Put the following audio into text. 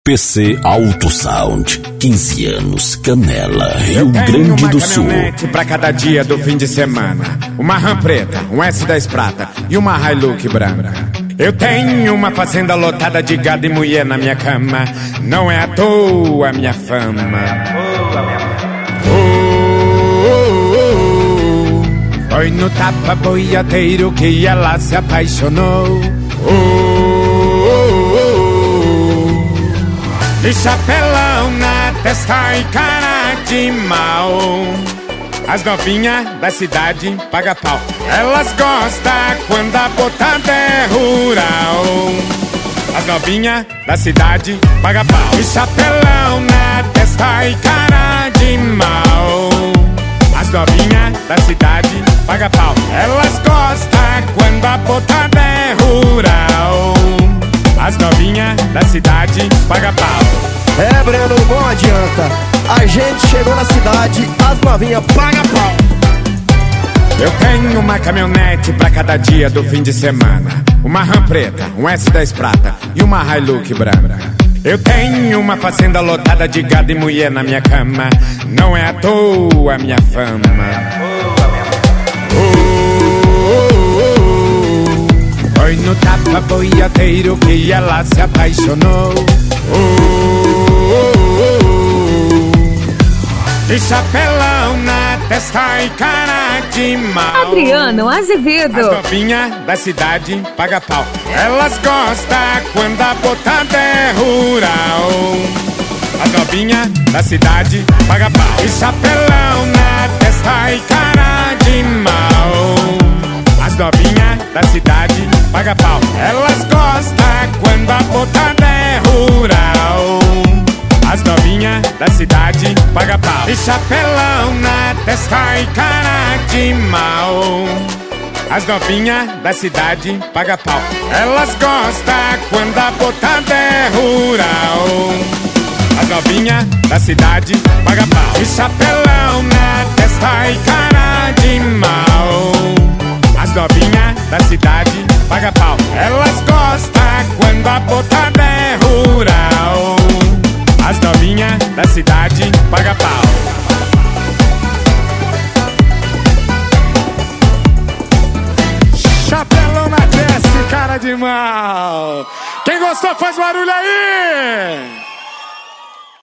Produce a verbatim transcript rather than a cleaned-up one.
P C Auto Sound, quinze anos, Canela, Rio Grande do Sul. Eu tenho uma caminhonete pra cada dia do fim de semana. Uma Ram preta, um S dez prata e uma Hilux branca. Eu tenho uma fazenda lotada de gado e mulher na minha cama. Não é à toa a minha fama. Oh, oh, oh. Foi no tapa boiadeiro que ela se apaixonou. Oh, de chapelão na testa e cara de mal. As novinhas da cidade paga pau. Elas gostam quando a botada é rural. As novinhas da cidade paga pau. De chapelão na testa e cara de mal. As novinhas da cidade paga pau. Elas gostam quando a botada é rural. As novinhas da cidade paga pau. É, Breno, não adianta. A gente chegou na cidade, as novinhas paga pau. Eu tenho uma caminhonete pra cada dia do fim de semana. Uma Ram preta, um S dez prata e uma Hilux branca. Eu tenho uma fazenda lotada de gado e mulher na minha cama. Não é à toa a minha fama. Foi no tapa boiadeiro que ela se apaixonou. Oh, oh, oh. De chapelão na testa e cara de mal. Adriano Azevedo. As novinhas da cidade paga pau. Elas gostam quando a botada é rural. As novinhas da cidade paga pau. De chapelão na testa e cara de mal. As novinhas da cidade paga pau. Elas gostam quando a botada é rural. As novinhas da cidade paga pau. De chapelão na testa e cara de mal. As novinhas da cidade paga pau. Elas gostam quando a botada é rural. As novinhas da cidade paga pau. De chapelão na testa e cara de mal. As novinhas da cidade paga pau. Elas gostam quando a botada é rural. As novinhas da cidade paga pau. Chapelão na testa, cara de mal. Quem gostou faz barulho aí.